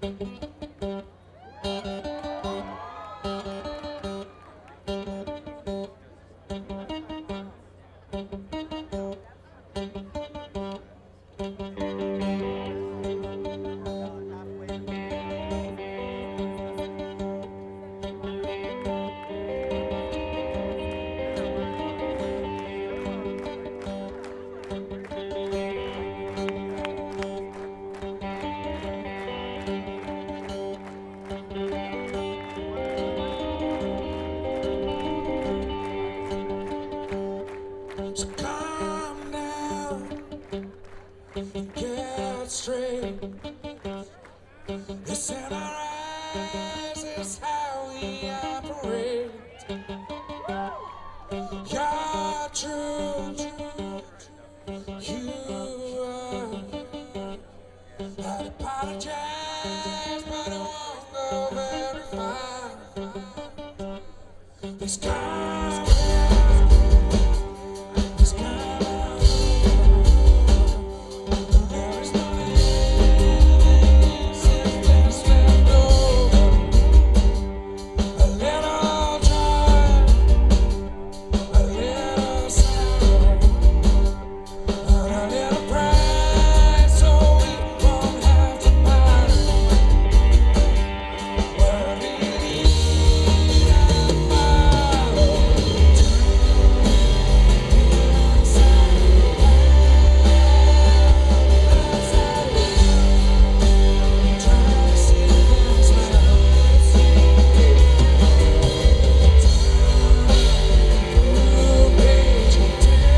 So calm down, get straight. It's in our eyes, it's how we operate. You're true, you are. I'd apologize, but it won't go very far. Please calm, please calm down. There is no innocence that's left over. A little joy, a little sorrow, and a little pride, so we won't have to part. We're believing and follow. Trying to see things well. New page and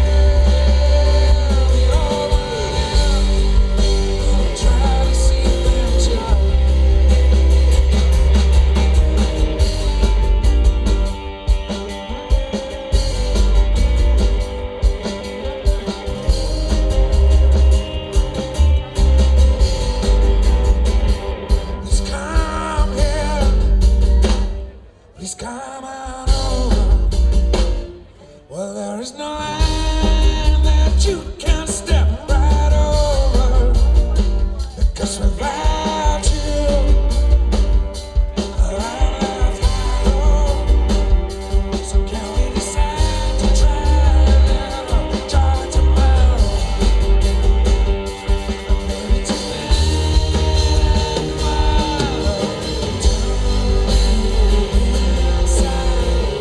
tell me all about it. Try to see things well. Please come here, please come on over. Well, there is no line that you can step right over, because without you, I'm left alone. So can we decide to try a little joy tomorrow? Maybe tonight and follow. Inside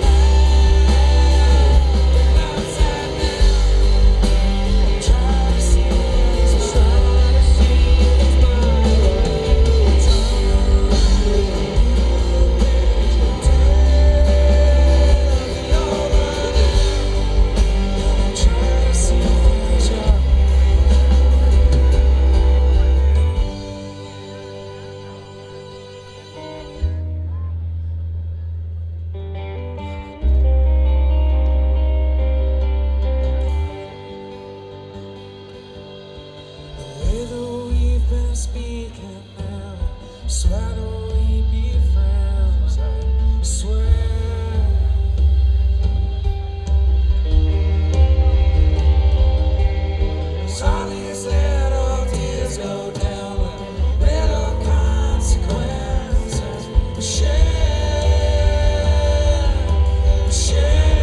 and outside now. Try to see things, try to see things my way. Tell me all about it. Try to see things your way. The way that we've been speaking now, swear that we be friends, I swear. 'Cause all these little tears go down with little consequences. Share.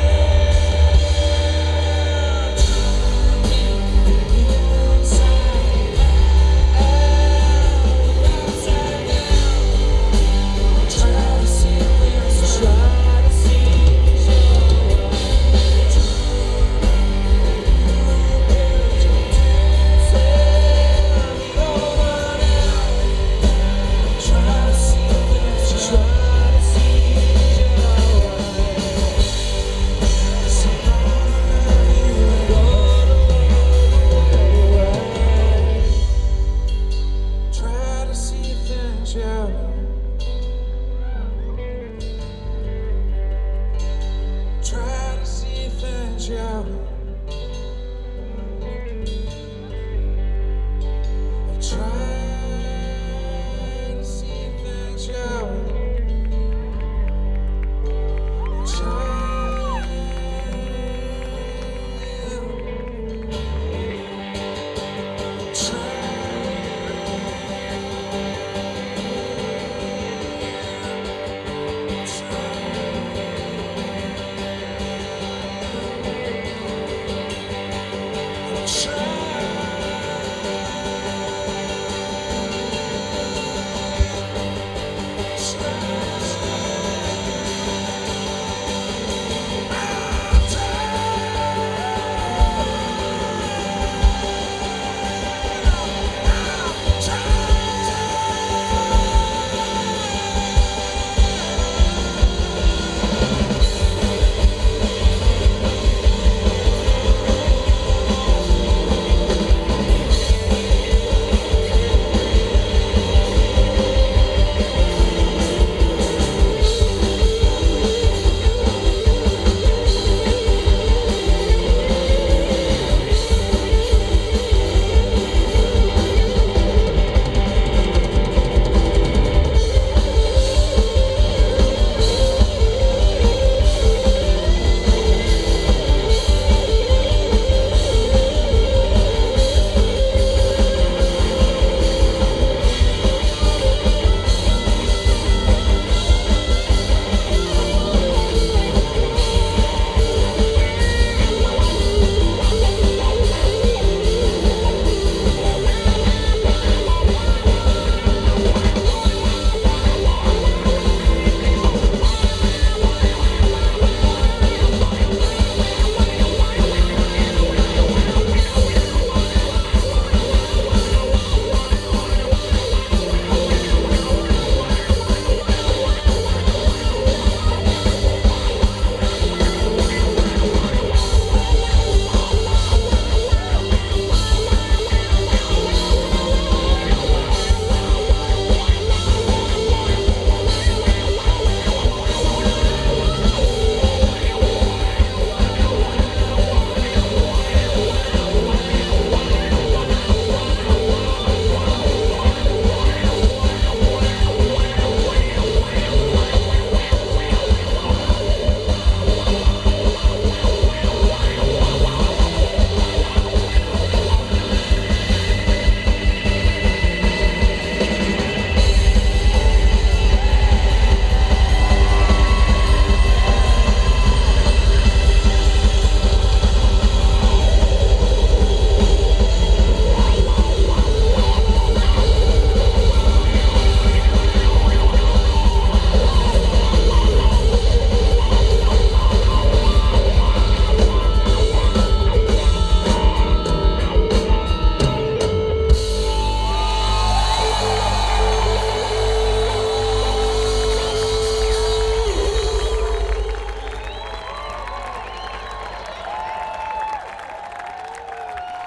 Inside and outside now. Try to see things, try to see try to see things, try to see so love you and try to see things, try to see things, try to see things, try.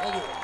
Thank you.